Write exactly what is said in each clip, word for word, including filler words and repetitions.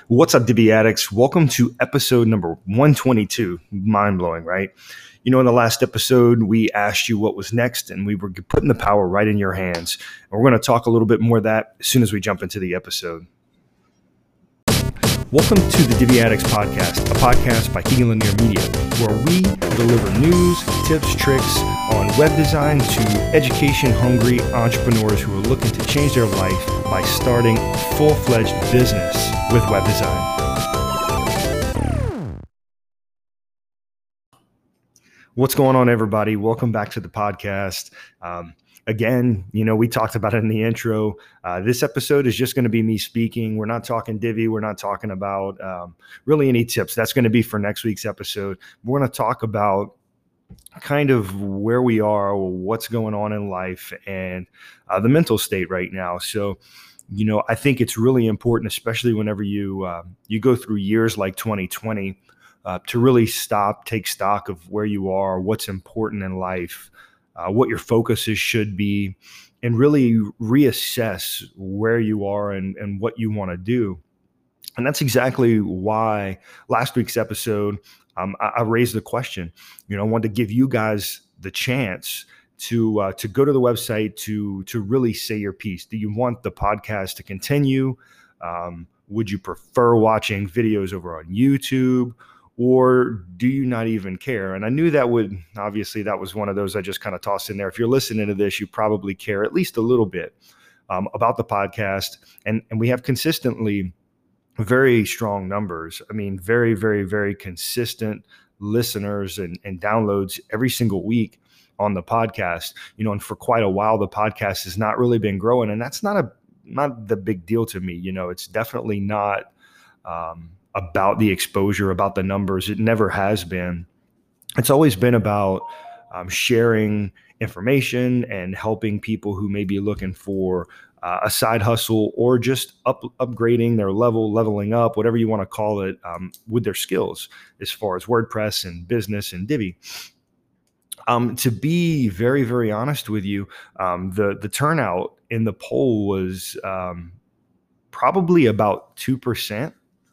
What's up, Divi Addicts? Welcome to episode number one twenty-two. Mind blowing, right? You know, in the last episode, we asked you what was next, and we were putting the power right in your hands. And we're going to talk a little bit more of that as soon as we jump into the episode. Welcome to the Divi Addicts Podcast, a podcast by Keegan Lanier Media, where we deliver news, tips, tricks on web design to education-hungry entrepreneurs who are looking to change their life by starting a full-fledged business with web design. What's going on, everybody? Welcome back to the podcast. Um, Again, you know, we talked about it in the intro. Uh, this episode is just going to be me speaking. We're not talking Divi. We're not talking about um, really any tips. That's going to be for next week's episode. We're going to talk about kind of where we are, what's going on in life, and uh, the mental state right now. So, you know, I think it's really important, especially whenever you uh, you go through years like twenty twenty, uh, to really stop, take stock of where you are, what's important in life. Uh, what your focuses should be, and really reassess where you are and, and what you want to do. And that's exactly why last week's episode, um, I, I raised the question. You know, I wanted to give you guys the chance to uh, to go to the website to to really say your piece. Do you want the podcast to continue? Um, would you prefer watching videos over on YouTube? Or do you not even care? And I knew that would, obviously, that was one of those I just kind of tossed in there. If you're listening to this, you probably care at least a little bit um, about the podcast. And, and we have consistently very strong numbers. I mean, very, very, very consistent listeners and, and downloads every single week on the podcast. You know, and for quite a while, the podcast has not really been growing. And that's not a not the big deal to me. You know, it's definitely not um, about the exposure, about the numbers. It never has been. It's always been about um, sharing information and helping people who may be looking for uh, a side hustle or just up, upgrading their level, leveling up, whatever you want to call it, um, with their skills as far as WordPress and business and Divi. Um, to be very, very honest with you, um, the, the turnout in the poll was um, probably about two percent.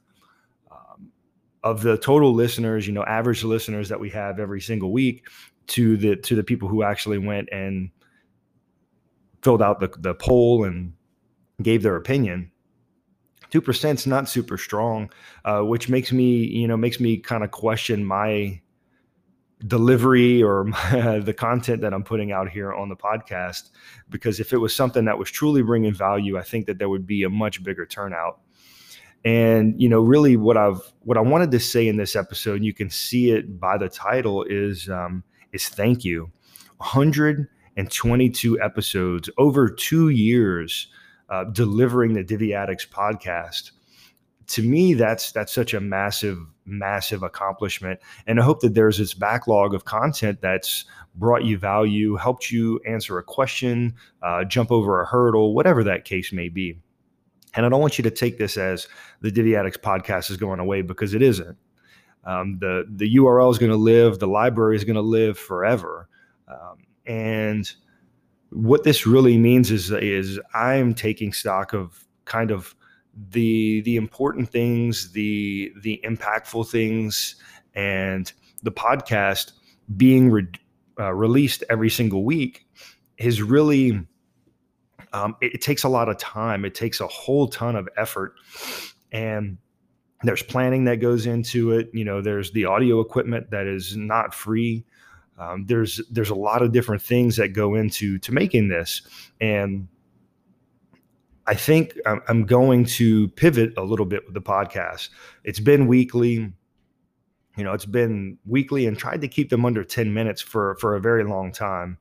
Of the total listeners, you know, average listeners that we have every single week, to the to the people who actually went and filled out the, the poll and gave their opinion, two percent is not super strong, uh, which makes me, you know, makes me kind of question my delivery or my, the content that I'm putting out here on the podcast. Because if it was something that was truly bringing value, I think that there would be a much bigger turnout. And, you know, really what I've, what I wanted to say in this episode, and you can see it by the title, is, um, is thank you. one hundred twenty-two episodes, over two years, uh, delivering the Divi Addicts podcast. To me, that's, that's such a massive, massive accomplishment. And I hope that there's this backlog of content that's brought you value, helped you answer a question, uh, jump over a hurdle, whatever that case may be. And I don't want you to take this as the Divi Addicts podcast is going away, because it isn't. Um, the, the U R L is going to live. The library is going to live forever. Um, and what this really means is, is I'm taking stock of kind of the, the important things, the, the impactful things, and the podcast being re, uh, released every single week is really... Um, it, it takes a lot of time. It takes a whole ton of effort, and there's planning that goes into it. You know, there's the audio equipment that is not free. Um, there's there's a lot of different things that go into to making this, and I think I'm, I'm going to pivot a little bit with the podcast. It's been weekly. You know, it's been weekly, and tried to keep them under ten minutes for for a very long time.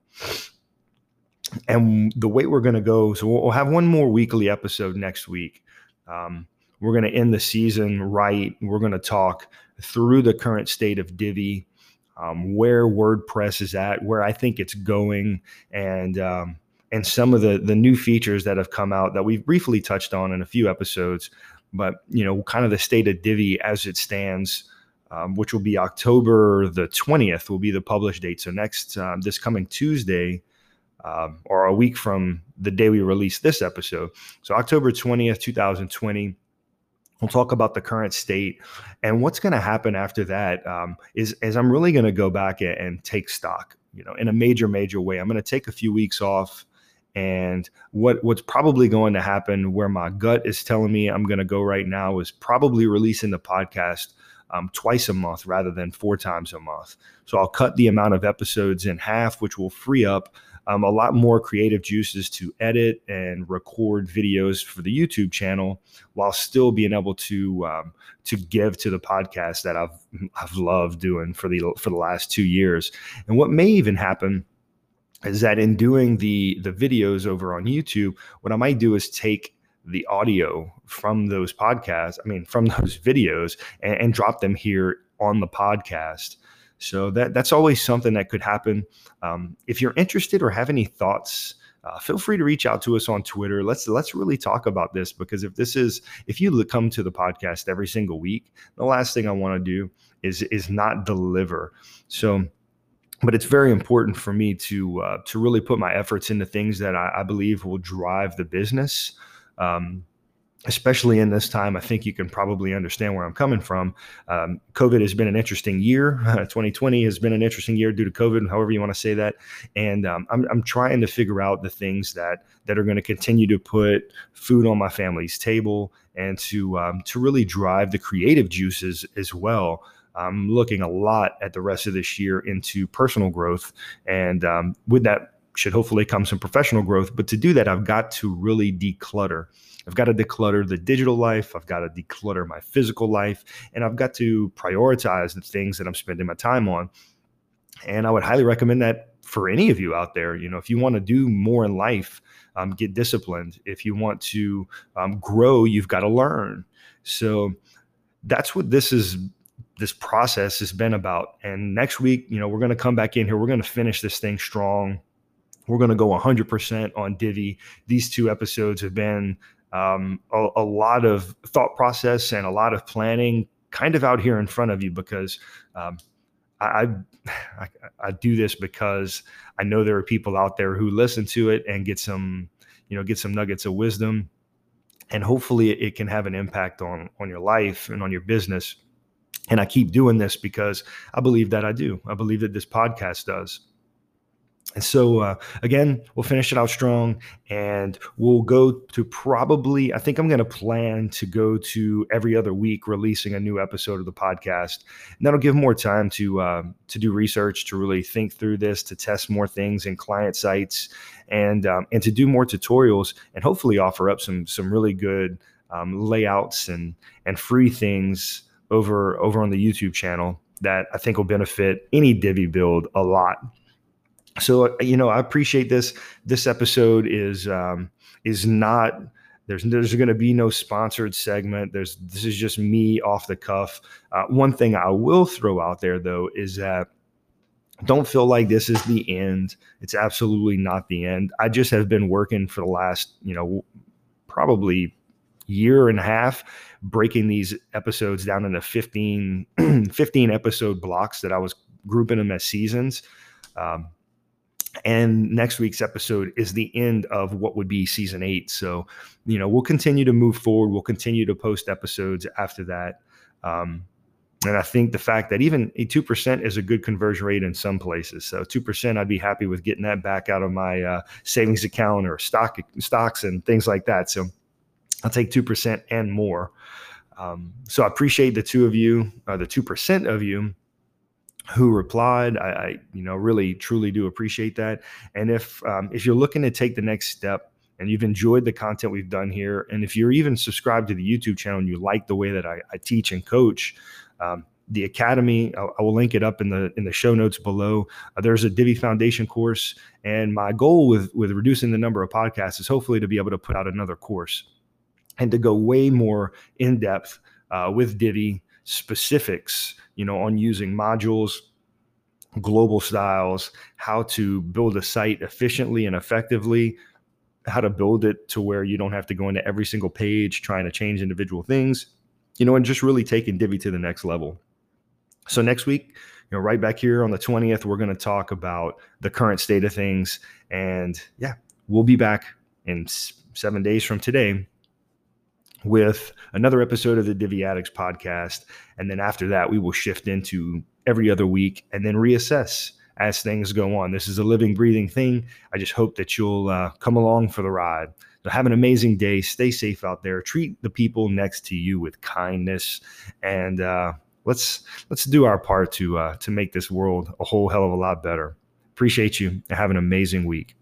And the way we're going to go, so we'll have one more weekly episode next week. Um, we're going to end the season right. We're going to talk through the current state of Divi, um, where WordPress is at, where I think it's going, and um, and some of the the new features that have come out that we've briefly touched on in a few episodes. But, you know, kind of the state of Divi as it stands, um, which will be October the twentieth will be the published date. So next, um, this coming Tuesday, Um, or a week from the day we release this episode. So October twentieth, two thousand twenty, We'll talk about the current state, and what's going to happen after that um, is, is I'm really going to go back and, and take stock, you know, in a major, major way. I'm going to take a few weeks off, and what what's probably going to happen, where my gut is telling me I'm going to go right now, is probably releasing the podcast um, twice a month rather than four times a month. So I'll cut the amount of episodes in half, which will free up Um, a lot more creative juices to edit and record videos for the YouTube channel, while still being able to um, to give to the podcast that I've I've loved doing for the for the last two years. And what may even happen is that in doing the the videos over on YouTube, what I might do is take the audio from those podcasts, I mean, from those videos, and, and drop them here on the podcast. So that that's always something that could happen. Um, if you're interested or have any thoughts, uh, feel free to reach out to us on Twitter. Let's let's really talk about this, because if this is if you come to the podcast every single week, the last thing I want to do is is not deliver. So, but it's very important for me to uh, to really put my efforts into things that I, I believe will drive the business. Um, Especially in this time, I think you can probably understand where I'm coming from. Um, COVID has been an interesting year. Uh, twenty twenty has been an interesting year due to COVID, however you want to say that. And um, I'm, I'm trying to figure out the things that that are going to continue to put food on my family's table, and to um, to really drive the creative juices as well. I'm looking a lot at the rest of this year into personal growth, and um, with that should hopefully come some professional growth. But to do that, I've got to really declutter. I've got to declutter the digital life. I've got to declutter my physical life, and I've got to prioritize the things that I'm spending my time on. And I would highly recommend that for any of you out there. You know, if you want to do more in life, um, get disciplined. If you want to um, grow, you've got to learn. So that's what this is. This process has been about. And next week, you know, we're going to come back in here. We're going to finish this thing strong. We're going to go one hundred percent on Divi. These two episodes have been um, a, a lot of thought process and a lot of planning kind of out here in front of you, because um, I, I, I do this because I know there are people out there who listen to it and get some, you know, get some nuggets of wisdom, and hopefully it can have an impact on, on your life and on your business. And I keep doing this because I believe that I do. I believe that this podcast does. And so, uh, again, we'll finish it out strong, and we'll go to probably, I think I'm going to plan to go to every other week releasing a new episode of the podcast. And that'll give more time to, uh, to do research, to really think through this, to test more things in client sites, and, um, and to do more tutorials, and hopefully offer up some, some really good um, layouts and, and free things over, over on the YouTube channel that I think will benefit any Divi build a lot. So, you know, I appreciate this. This episode is um, is not, there's there's going to be no sponsored segment. There's this is just me off the cuff. Uh, one thing I will throw out there, though, is that don't feel like this is the end. It's absolutely not the end. I just have been working for the last, you know, probably year and a half, breaking these episodes down into fifteen, fifteen episode blocks that I was grouping them as seasons. Um, And next week's episode is the end of what would be season eight. So, you know, we'll continue to move forward. We'll continue to post episodes after that. Um, and I think the fact that even a two percent is a good conversion rate in some places. So two percent, I'd be happy with getting that back out of my uh, savings account or stock stocks and things like that. So I'll take two percent and more. Um, so I appreciate the two of you, uh, the two percent of you who replied. I, I, you know, really, truly do appreciate that. And if, um, if you're looking to take the next step and you've enjoyed the content we've done here, and if you're even subscribed to the YouTube channel and you like the way that I, I teach and coach, um, the Academy, I, I will link it up in the, in the show notes below. Uh, there's a Divi Foundation course. And my goal with, with reducing the number of podcasts is hopefully to be able to put out another course and to go way more in depth uh, with Divi specifics, you know, on using modules, global styles, how to build a site efficiently and effectively, how to build it to where you don't have to go into every single page trying to change individual things, you know, and just really taking Divi to the next level. So next week, you know, right back here on the twentieth, we're going to talk about the current state of things. And yeah, we'll be back in seven days from today with another episode of the Divi Addicts podcast. And then after that, we will shift into every other week and then reassess as things go on. This is a living, breathing thing. I just hope that you'll uh, come along for the ride. So have an amazing day. Stay safe out there. Treat the people next to you with kindness, and uh, let's let's do our part to uh, to make this world a whole hell of a lot better. Appreciate you, and have an amazing week.